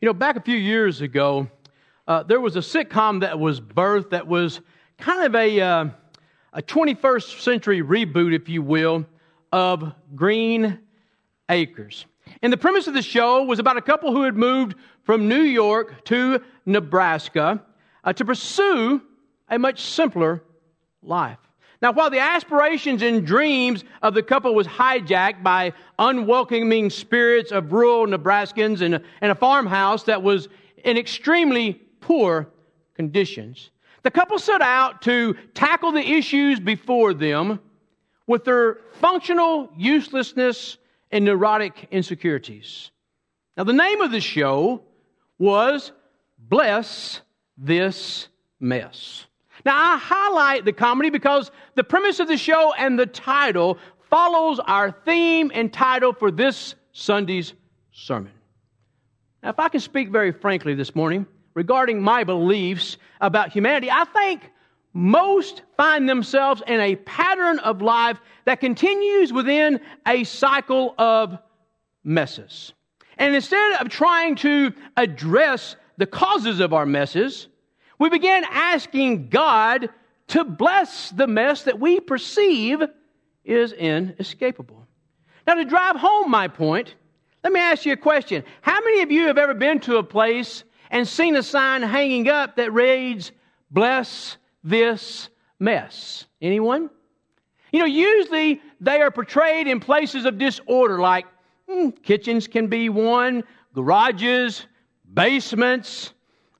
Back a few years ago, there was a sitcom that was birthed that was kind of a 21st century reboot, if you will, of Green Acres. And the premise of the show was about a couple who had moved from New York to Nebraska to pursue a much simpler life. Now, while the aspirations and dreams of the couple was hijacked by unwelcoming spirits of rural Nebraskans in a farmhouse that was in extremely poor conditions, the couple set out to tackle the issues before them with their functional uselessness and neurotic insecurities. Now, the name of the show was Bless This Mess. Now, I highlight the comedy because the premise of the show and the title follows our theme and title for this Sunday's sermon. Now, if I can speak very frankly this morning regarding my beliefs about humanity, I think most find themselves in a pattern of life that continues within a cycle of messes. And instead of trying to address the causes of our messes, we began asking God to bless the mess that we perceive is inescapable. Now, to drive home my point, let me ask you a question. How many of you have ever been to a place and seen a sign hanging up that reads, "Bless this mess"? Anyone? Usually they are portrayed in places of disorder, like kitchens can be one, garages, basements,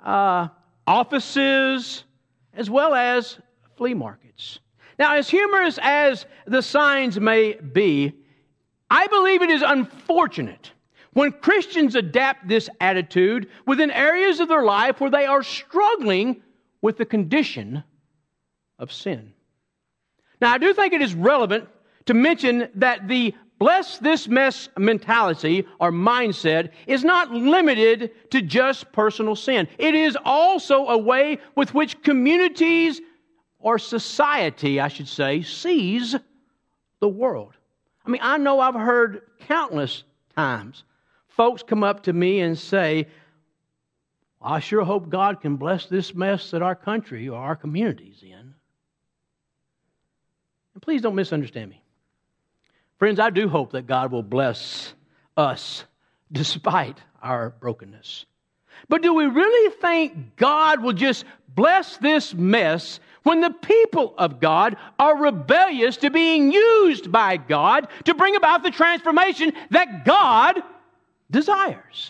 offices, as well as flea markets. Now, as humorous as the signs may be, I believe it is unfortunate when Christians adapt this attitude within areas of their life where they are struggling with the condition of sin. Now, I do think it is relevant to mention that the bless this mess mentality or mindset is not limited to just personal sin. It is also a way with which communities or society, I should say, sees the world. I know I've heard countless times folks come up to me and say, "I sure hope God can bless this mess that our country or our community's in." And please don't misunderstand me. Friends, I do hope that God will bless us despite our brokenness. But do we really think God will just bless this mess when the people of God are rebellious to being used by God to bring about the transformation that God desires?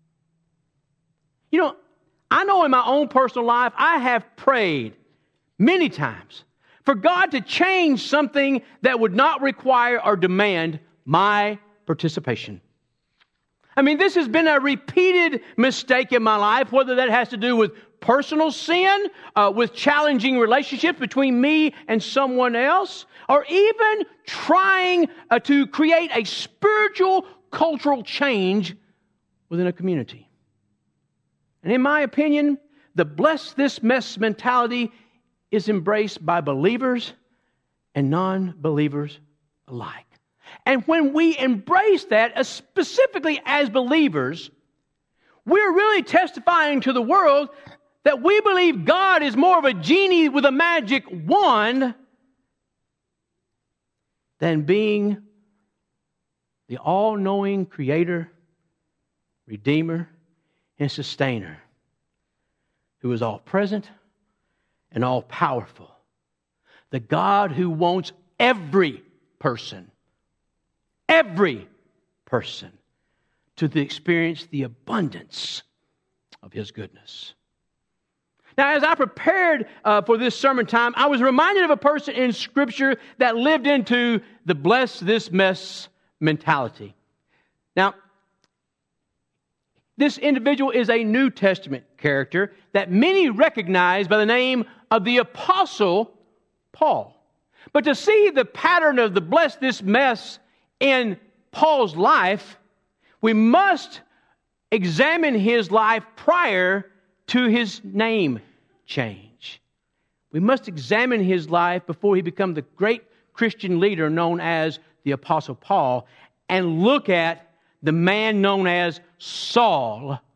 I know in my own personal life, I have prayed many times for God to change something that would not require or demand my participation. This has been a repeated mistake in my life, whether that has to do with personal sin, with challenging relationships between me and someone else, or even trying to create a spiritual, cultural change within a community. And in my opinion, the bless this mess mentality is embraced by believers and non-believers alike. And when we embrace that, specifically as believers, we're really testifying to the world that we believe God is more of a genie with a magic wand than being the all-knowing creator, redeemer, and sustainer who is all-present and all-powerful. The God who wants every person to experience the abundance of His goodness. Now, as I prepared for this sermon time, I was reminded of a person in Scripture that lived into the bless this mess mentality. Now, this individual is a New Testament character that many recognize by the name of the Apostle Paul. But to see the pattern of the bless this mess in Paul's life, we must examine his life prior to his name change. We must examine his life before he became the great Christian leader known as the Apostle Paul, and look at the man known as Saul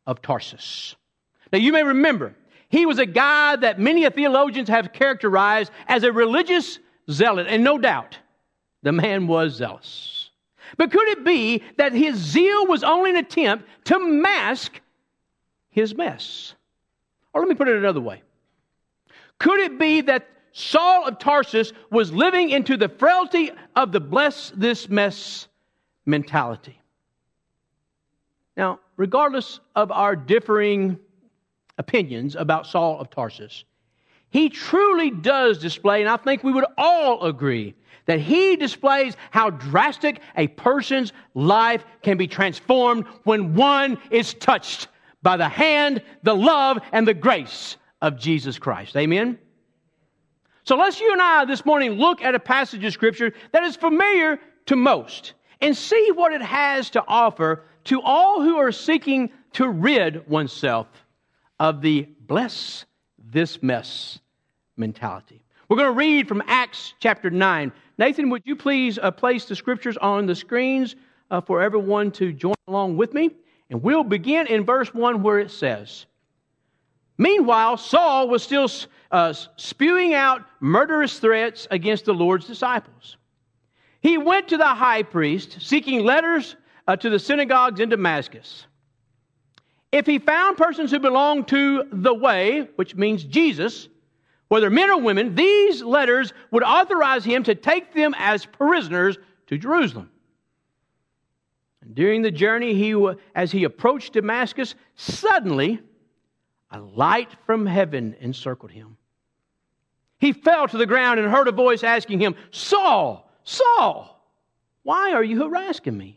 of Tarsus. Now you may remember, he was a guy that many theologians have characterized as a religious zealot, and no doubt the man was zealous. But could it be that his zeal was only an attempt to mask his mess? Or let me put it another way. Could it be that Saul of Tarsus was living into the frailty of the bless this mess mentality? Now, regardless of our differing opinions about Saul of Tarsus, he truly does display, and I think we would all agree, that he displays how drastic a person's life can be transformed when one is touched by the hand, the love, and the grace of Jesus Christ. Amen? So let's you and I this morning look at a passage of Scripture that is familiar to most and see what it has to offer to all who are seeking to rid oneself of the bless this mess mentality. We're going to read from Acts chapter 9. Nathan, would you please place the Scriptures on the screens for everyone to join along with me? And we'll begin in verse 1 where it says, "Meanwhile, Saul was still spewing out murderous threats against the Lord's disciples. He went to the high priest, seeking letters to the synagogues in Damascus. If he found persons who belonged to the way, which means Jesus, whether men or women, these letters would authorize him to take them as prisoners to Jerusalem. And during the journey, as he approached Damascus, suddenly a light from heaven encircled him. He fell to the ground and heard a voice asking him, 'Saul, Saul, why are you harassing me?'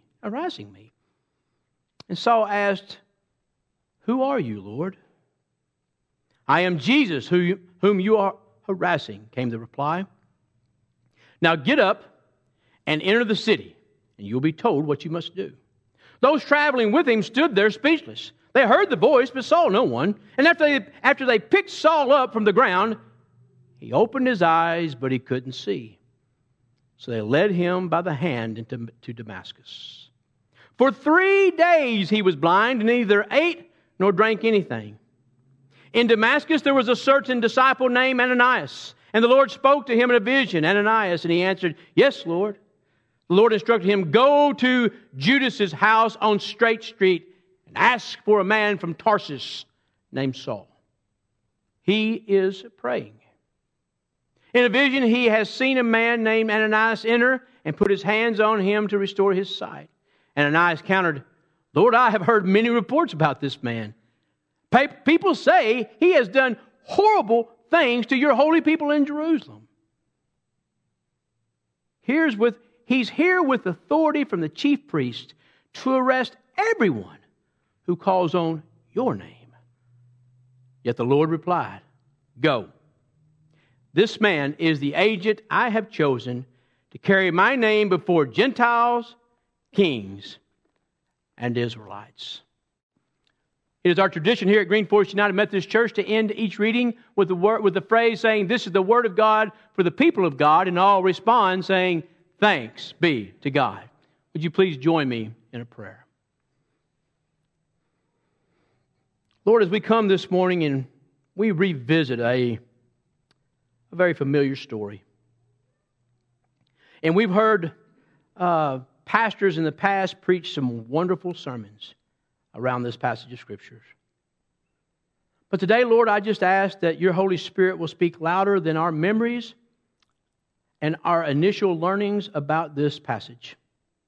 And Saul asked, 'Who are you, Lord?' 'I am Jesus, whom you are harassing,' came the reply. 'Now get up and enter the city, and you'll be told what you must do.' Those traveling with him stood there speechless. They heard the voice, but saw no one. And after they picked Saul up from the ground, he opened his eyes, but he couldn't see. So they led him by the hand to Damascus. For 3 days he was blind, and neither ate nor drank anything. In Damascus there was a certain disciple named Ananias, and the Lord spoke to him in a vision, 'Ananias,' and he answered, 'Yes, Lord.' The Lord instructed him, 'Go to Judas's house on Straight Street and ask for a man from Tarsus named Saul. He is praying. In a vision he has seen a man named Ananias enter and put his hands on him to restore his sight.' Ananias countered, 'Lord, I have heard many reports about this man. People say he has done horrible things to your holy people in Jerusalem. He's here with authority from the chief priest to arrest everyone who calls on your name.' Yet the Lord replied, 'Go. This man is the agent I have chosen to carry my name before Gentiles, kings, and Israelites.'" It is our tradition here at Green Forest United Methodist Church to end each reading with the phrase saying, "This is the word of God for the people of God," and all respond saying, "Thanks be to God." Would you please join me in a prayer? Lord, as we come this morning and we revisit a very familiar story. And we've heard pastors in the past preach some wonderful sermons around this passage of Scriptures. But today, Lord, I just ask that your Holy Spirit will speak louder than our memories and our initial learnings about this passage.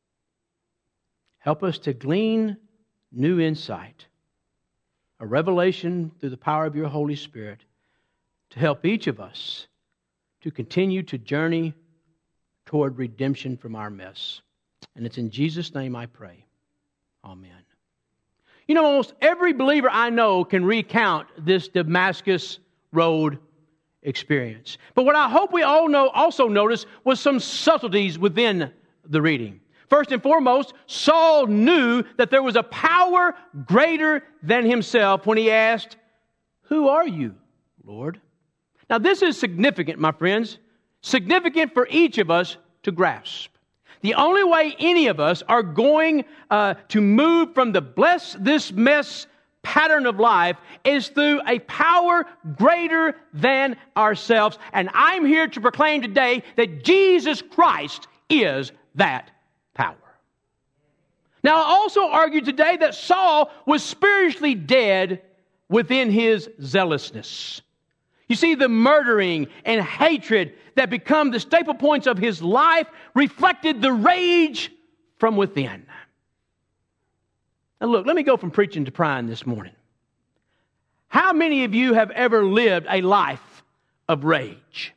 Help us to glean new insight, a revelation through the power of your Holy Spirit to help each of us to continue to journey toward redemption from our mess. And it's in Jesus' name I pray. Amen. You know, almost every believer I know can recount this Damascus Road experience. But what I hope we all also notice was some subtleties within the reading. First and foremost, Saul knew that there was a power greater than himself when he asked, "Who are you, Lord?" Now this is significant, my friends. Significant for each of us to grasp. The only way any of us are going to move from the bless this mess pattern of life is through a power greater than ourselves. And I'm here to proclaim today that Jesus Christ is that power. Now, I also argue today that Saul was spiritually dead within his zealousness. You see, the murdering and hatred that become the staple points of his life reflected the rage from within. Now look, let me go from preaching to praying this morning. How many of you have ever lived a life of rage?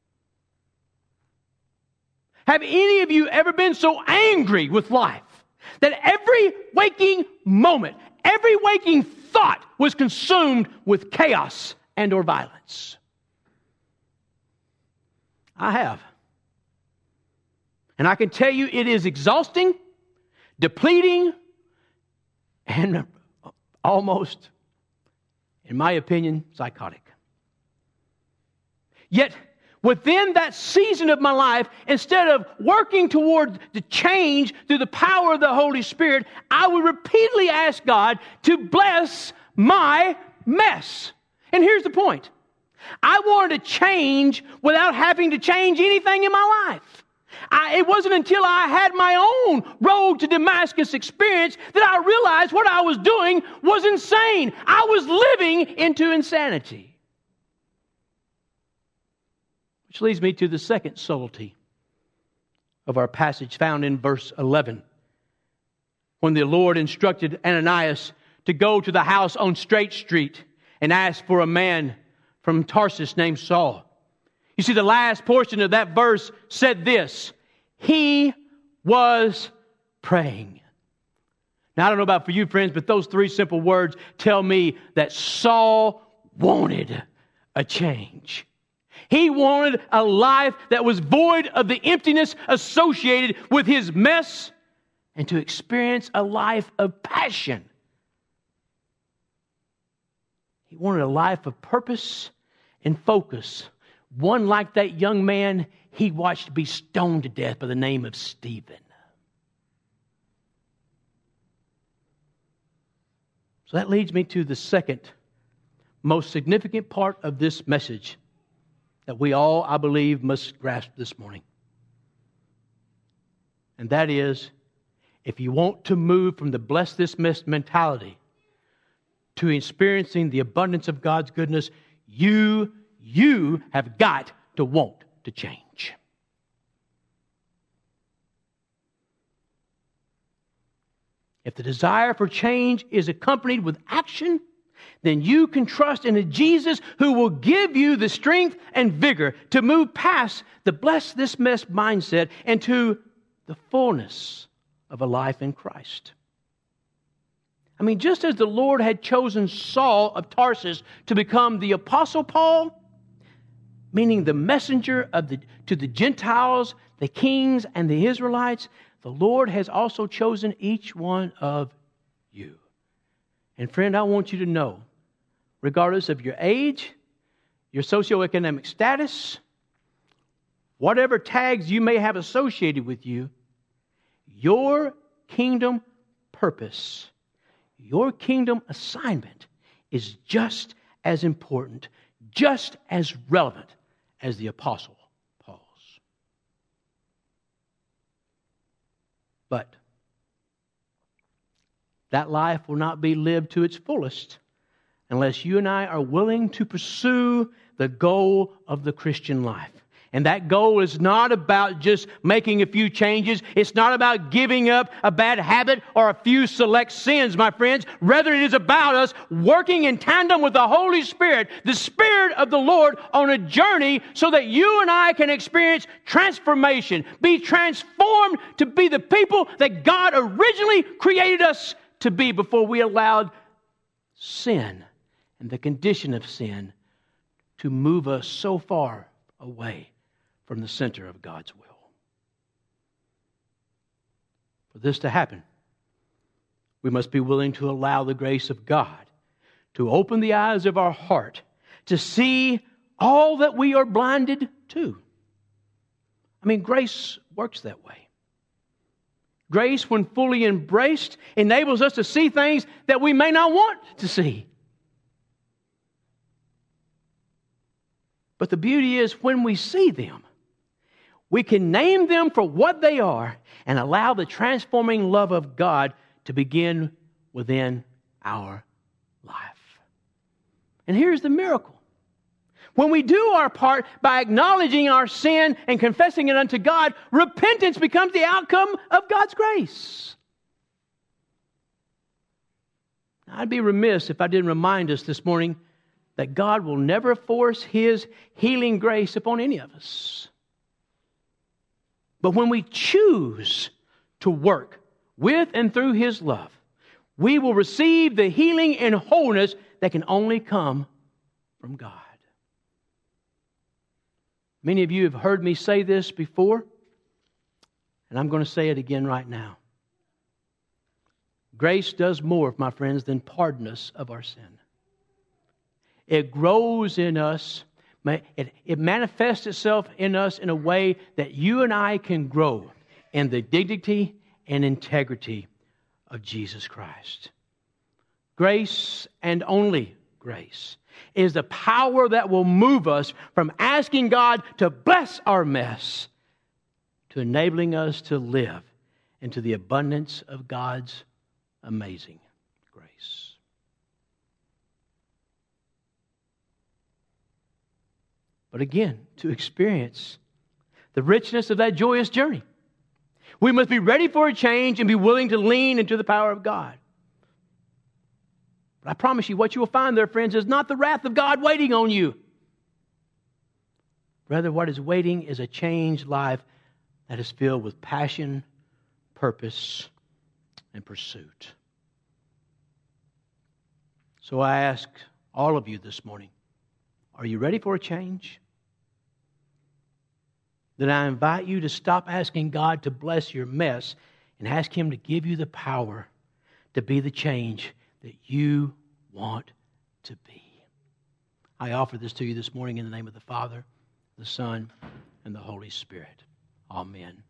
Have any of you ever been so angry with life that every waking moment, every waking thought was consumed with chaos and or violence? I have. And I can tell you it is exhausting, depleting, and almost, in my opinion, psychotic. Yet, within that season of my life, instead of working toward the change through the power of the Holy Spirit, I would repeatedly ask God to bless my mess. And here's the point. I wanted to change without having to change anything in my life. It wasn't until I had my own road to Damascus experience that I realized what I was doing was insane. I was living into insanity. Which leads me to the second subtlety of our passage found in verse 11. When the Lord instructed Ananias to go to the house on Straight Street and ask for a man from Tarsus named Saul. You see, the last portion of that verse said this: he was praying. Now, I don't know about for you, friends, but those three simple words tell me that Saul wanted a change. He wanted a life that was void of the emptiness associated with his mess and to experience a life of passion. He wanted a life of purpose and focus. One like that young man he watched be stoned to death by the name of Stephen. So that leads me to the second most significant part of this message that we all, I believe, must grasp this morning. And that is, if you want to move from the bless this mess mentality to experiencing the abundance of God's goodness, you have got to want to change. If the desire for change is accompanied with action, then you can trust in a Jesus who will give you the strength and vigor to move past the bless this mess mindset into the fullness of a life in Christ. I mean, just as the Lord had chosen Saul of Tarsus to become the Apostle Paul, meaning the messenger to the Gentiles, the kings, and the Israelites, the Lord has also chosen each one of you. And friend, I want you to know, regardless of your age, your socioeconomic status, whatever tags you may have associated with you, your kingdom purpose, your kingdom assignment is just as important, just as relevant as the Apostle Paul's. But that life will not be lived to its fullest unless you and I are willing to pursue the goal of the Christian life. And that goal is not about just making a few changes. It's not about giving up a bad habit or a few select sins, my friends. Rather, it is about us working in tandem with the Holy Spirit, the Spirit of the Lord, on a journey so that you and I can experience transformation, be transformed to be the people that God originally created us to be before we allowed sin and the condition of sin to move us so far away from the center of God's will. For this to happen, we must be willing to allow the grace of God to open the eyes of our heart to see all that we are blinded to. I mean, grace works that way. Grace, when fully embraced, enables us to see things that we may not want to see. But the beauty is when we see them, we can name them for what they are and allow the transforming love of God to begin within our life. And here's the miracle. When we do our part by acknowledging our sin and confessing it unto God, repentance becomes the outcome of God's grace. I'd be remiss if I didn't remind us this morning that God will never force His healing grace upon any of us. But when we choose to work with and through His love, we will receive the healing and wholeness that can only come from God. Many of you have heard me say this before, and I'm going to say it again right now. Grace does more, my friends, than pardon us of our sin. It grows in us. It manifests itself in us in a way that you and I can grow in the dignity and integrity of Jesus Christ. Grace and only grace is the power that will move us from asking God to bless our mess to enabling us to live into the abundance of God's amazing grace. But again, to experience the richness of that joyous journey, we must be ready for a change and be willing to lean into the power of God. But I promise you, what you will find there, friends, is not the wrath of God waiting on you. Rather, what is waiting is a changed life that is filled with passion, purpose, and pursuit. So I ask all of you this morning, are you ready for a change? Then I invite you to stop asking God to bless your mess and ask Him to give you the power to be the change that you want to be. I offer this to you this morning in the name of the Father, the Son, and the Holy Spirit. Amen.